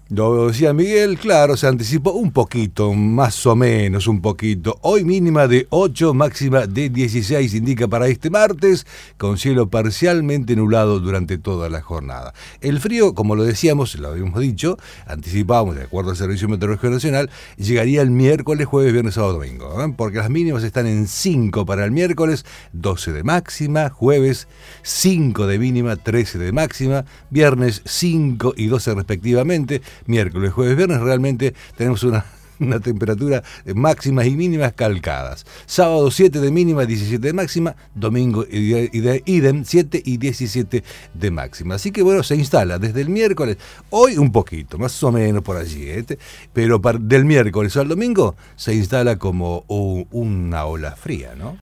Lo decía Miguel, claro, se anticipó un poquito, más o menos un poquito. Hoy mínima de 8, máxima de 16, indica para este martes, con cielo parcialmente nublado durante toda la jornada. El frío, como lo decíamos, lo habíamos dicho, anticipábamos, de acuerdo al Servicio Meteorológico Nacional, llegaría el miércoles, jueves, viernes, sábado, domingo, porque las mínimas están en 5 para el miércoles, 12 de máxima, jueves 5 de mínima, 13 de máxima, viernes 5 y 12 respectivamente, miércoles, jueves, viernes realmente tenemos una temperatura de máximas y mínimas calcadas. Sábado 7 de mínima, 17 de máxima, domingo idem 7 y 17 de máxima. Así que bueno, se instala desde el miércoles, hoy un poquito, más o menos por allí, pero del miércoles al domingo se instala como una ola fría, ¿no?